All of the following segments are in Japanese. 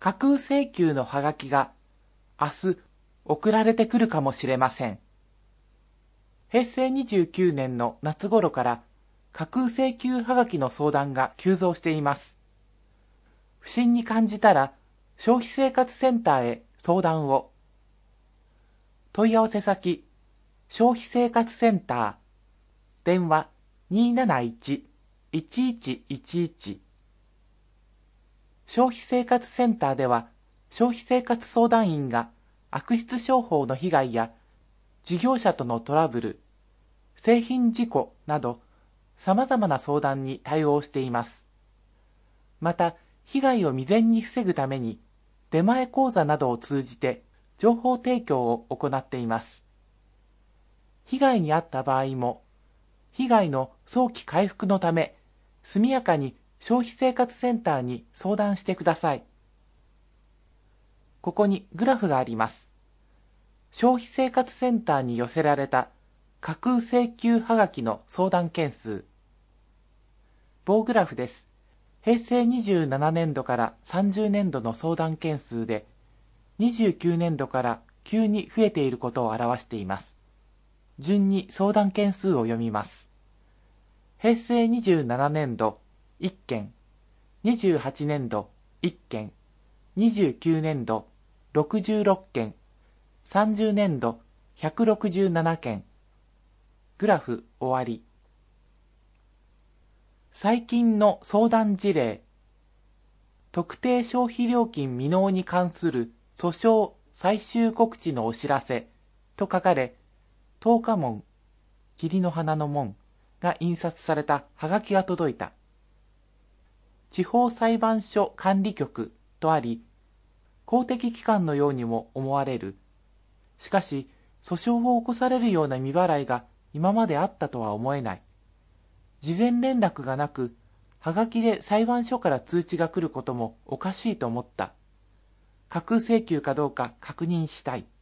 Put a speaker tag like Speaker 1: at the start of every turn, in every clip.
Speaker 1: 架空請求のハガキが明日送られてくるかもしれません。平成29年の夏頃から架空請求ハガキの相談が急増しています。不審に感じたら消費生活センターへ相談を。問い合わせ先、消費生活センター、電話 271-1111。消費生活センターでは、消費生活相談員が悪質商法の被害や事業者とのトラブル、製品事故など様々な相談に対応しています。また、被害を未然に防ぐために出前講座などを通じて情報提供を行っています。被害に遭った場合も、被害の早期回復のため、速やかに消費生活センターに相談してください。ここにグラフがあります。消費生活センターに寄せられた架空請求ハガキの相談件数。棒グラフです。平成27年度から30年度の相談件数で、29年度から急に増えていることを表しています。順に相談件数を読みます。平成27年度1件、28年度1件、29年度66件、30年度167件。グラフ終わり。最近の相談事例。特定消費料金未納に関する訴訟最終告知のお知らせと書かれ、十日門、桐の花の門が印刷されたハガキが届いた。地方裁判所管理局とあり、公的機関のようにも思われる。しかし、訴訟を起こされるような未払いが今まであったとは思えない。事前連絡がなく、はがきで裁判所から通知が来ることもおかしいと思った。架空請求かどうか確認したい。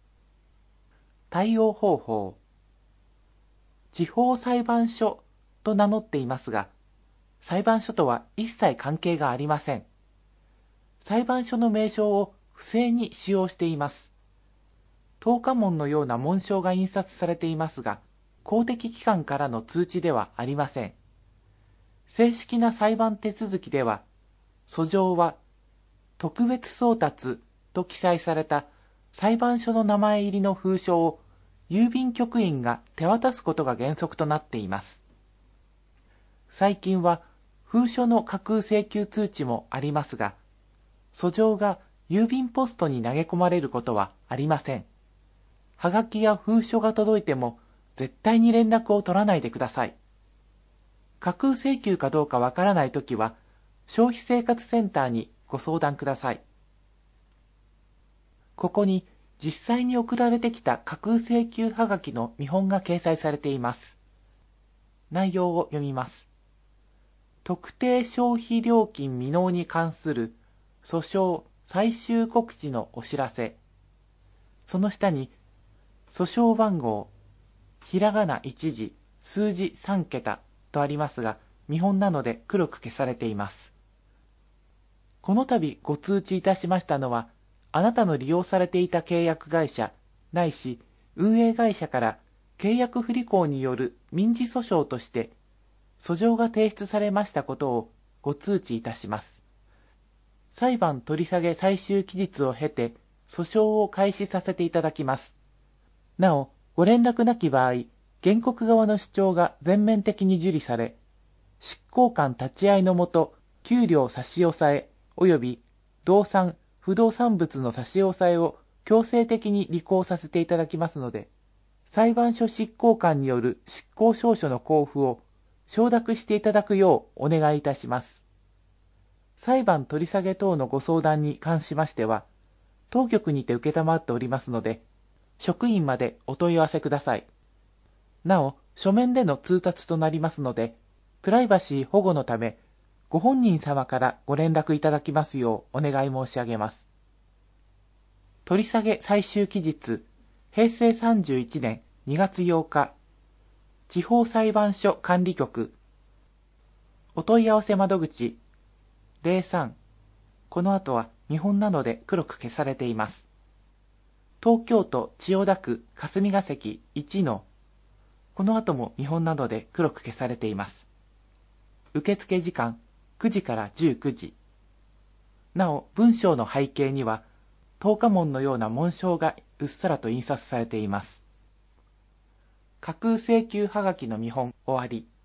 Speaker 1: 対応方法。地方裁判所と名乗っていますが、裁判所とは一切関係がありません。裁判所の名称を不正に使用しています。十日門のような紋章が印刷されていますが、公的機関からの通知ではありません。正式な裁判手続きでは、訴状は特別送達と記載された裁判所の名前入りの封書を郵便局員が手渡すことが原則となっています。最近は封書の架空請求通知もありますが、訴状が郵便ポストに投げ込まれることはありません。はがきや封書が届いても絶対に連絡を取らないでください。架空請求かどうかわからないときは、消費生活センターにご相談ください。ここに実際に送られてきた架空請求はがきの見本が掲載されています。内容を読みます。特定消費料金未納に関する訴訟最終告知のお知らせ。その下に、訴訟番号、ひらがな1字、数字3桁とありますが、見本なので黒く消されています。この度ご通知いたしましたのは、あなたの利用されていた契約会社、ないし運営会社から契約不履行による民事訴訟として、訴状が提出されましたことをご通知いたします。裁判取り下げ最終期日を経て、訴訟を開始させていただきます。なお、ご連絡なき場合、原告側の主張が全面的に受理され、執行官立ち会いのもと、給料差し押さえ及び動産、不動産物の差し押さえを強制的に履行させていただきますので、裁判所執行官による執行証書の交付を承諾していただくようお願いいたします。裁判取り下げ等のご相談に関しましては、当局にて承っておりますので、職員までお問い合わせください。なお、書面での通達となりますので、プライバシー保護のため、ご本人様からご連絡いただきますようお願い申し上げます。取り下げ最終期日、平成31年2月8日、地方裁判所管理局、お問い合わせ窓口、03、この後は見本なので黒く消されています。東京都千代田区霞が関1の、この後も見本などで黒く消されています。受付時間9時から19時。なお、文章の背景には、十日紋のような紋章がうっすらと印刷されています。架空請求はがきの見本終わり。